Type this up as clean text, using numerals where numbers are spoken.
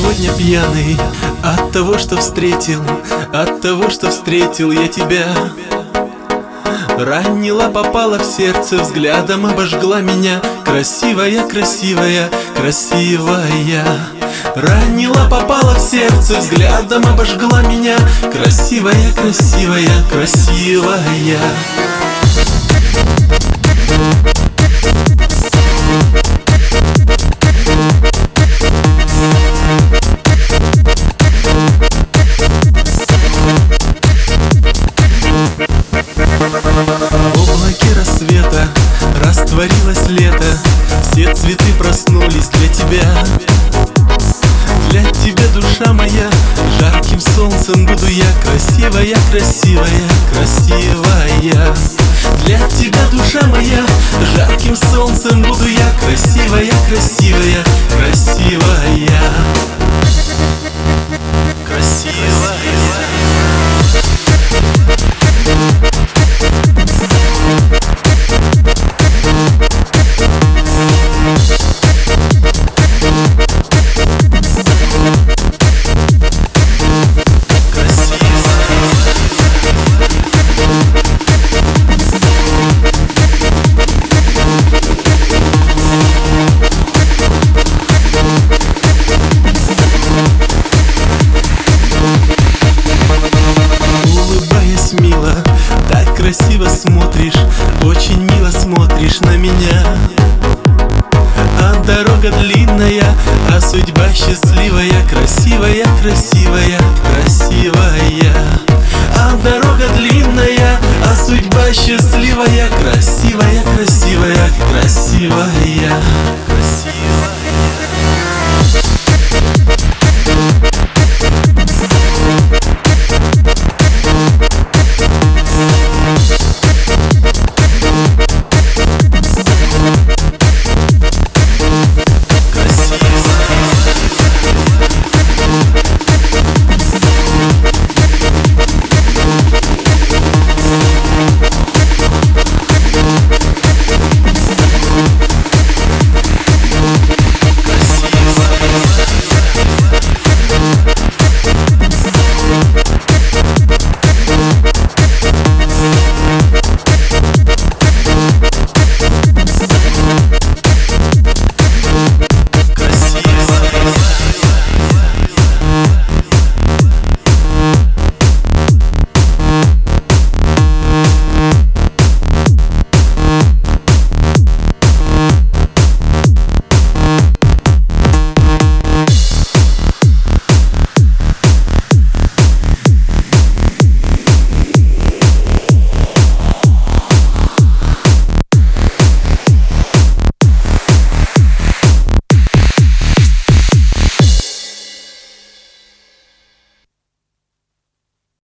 сегодня пьяный от того, что встретил я тебя. Ранила, попала в сердце, взглядом обожгла меня. Красивая, красивая, красивая. Ранила, попала в сердце, взглядом обожгла меня. Красивая, красивая, красивая. В облаке рассвета растворилось лето. Все цветы проснулись для тебя. Для тебя, душа моя, жарким солнцем буду я. Красивая, красивая, красивая. Для тебя, душа моя, жарким солнцем буду я. Красивая, красивая, красивая. Красивая. Мило, так красиво смотришь, очень мило смотришь на меня. А дорога длинная, а судьба счастливая. Красивая, красивая, красивая. А дорога длинная, а судьба счастливая. Красивая, красивая, красивая, красивая.